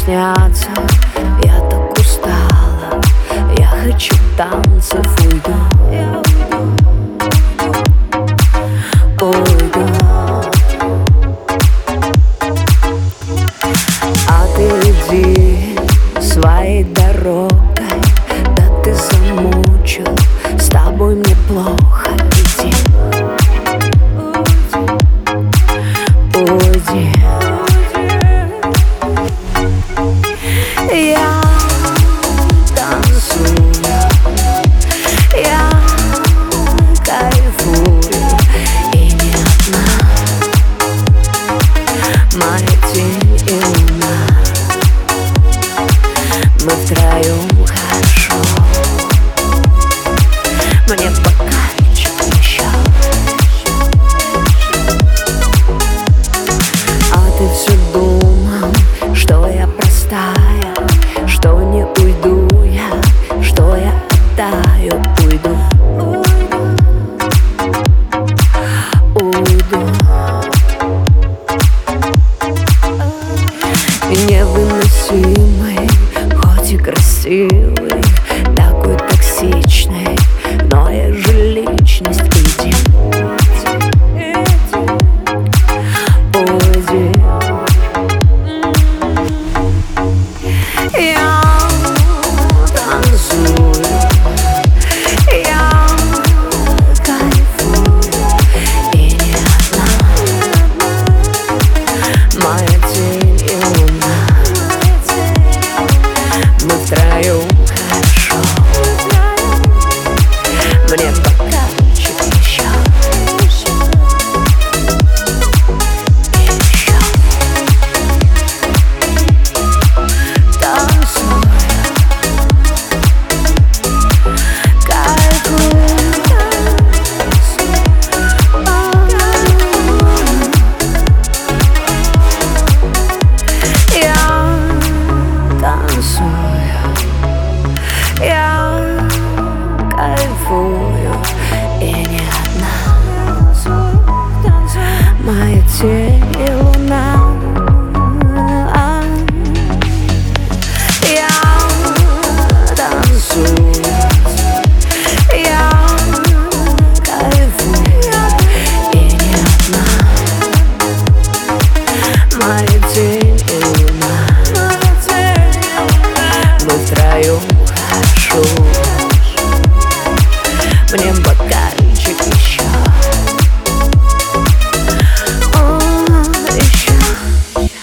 снятся. Я так устала, я хочу танцев, уйду. А ты иди своей дорогой, да ты замучил, с тобой мне плохо. Иди, уйди. Я танцую, я кайфую, и не одна моя тень и луна. Мы втроем хорошо, мне бокальчик еще. А ты все думал, что я простая, что не уйду я, что я оттаю. Уйду, уйду. Невыносимый, хоть и красивый, такой токсичный, но я же личность. Иди, уйди. Я танцую, я кайфую, и не одна моя тень и луна. Мы втроем хорошо, мне бокальчик еще. Я кайфую, и не одна моя тень и луна. Я танцую, я кайфую, и не одна моя тень и луна. Мы втроем хорошо, мне бокальчик еще. О, еще.